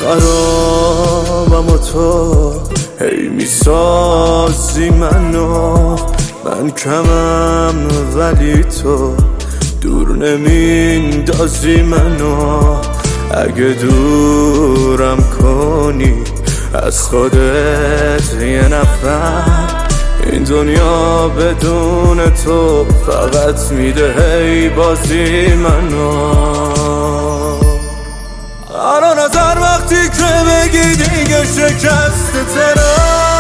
خرابم و تو هی میسازی منو، من کمم ولی تو دور نمیندازی منو. اگه دورم کنی از خودت یه نفر، این دنیا بدون تو فقط میده هی بازی منو. الان نظر وقتی که بگی دیگه شکسته ترا،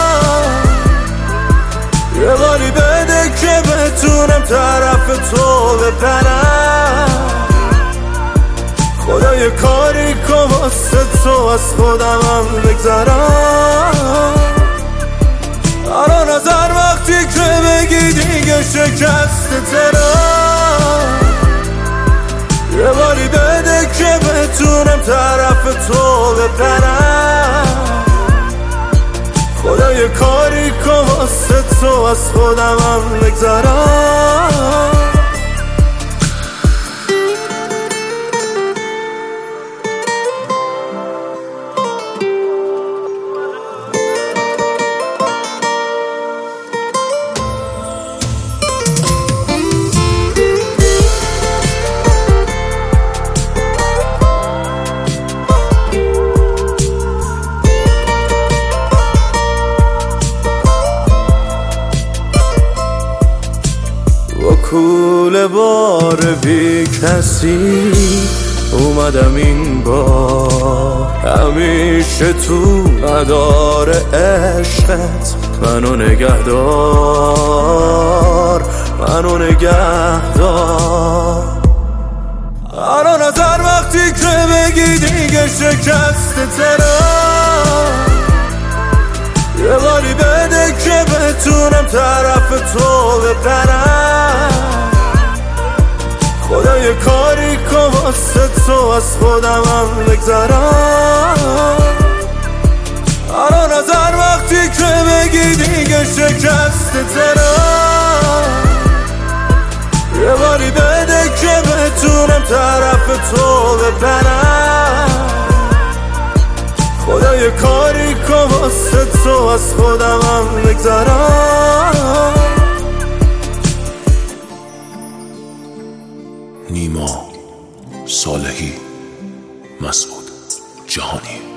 یه باری بده که بتونم طرف تو بپرم. خدا یه کاری کن واسه تو از خودمم بگذرم. الان نظر وقتی که بگی دیگه شکسته ترا، یه باری بده که بتونم طرف تو بپرم. خدا یه کاری کن واسه تو از خودمم بگذرم. کوله بار بی کسی اومدم این بار، همیشه تو مدار عشقت منو نگهدار، منو نگهدار. الان نظر وقتی که بگی دیگه شکسته ترا، یه باری بده که بتونم طرف تو بپرم. خدا یه کاری کن واسه تو از خودمم بگذرم. الان نظر وقتی که بگی دیگه شکسته ترا، یه باری بده که بتونم طرف تو بپرم. خدا یه کاری کن واسه تو از خودمم بگذرم. نیما صالحی، مسعود جهانی.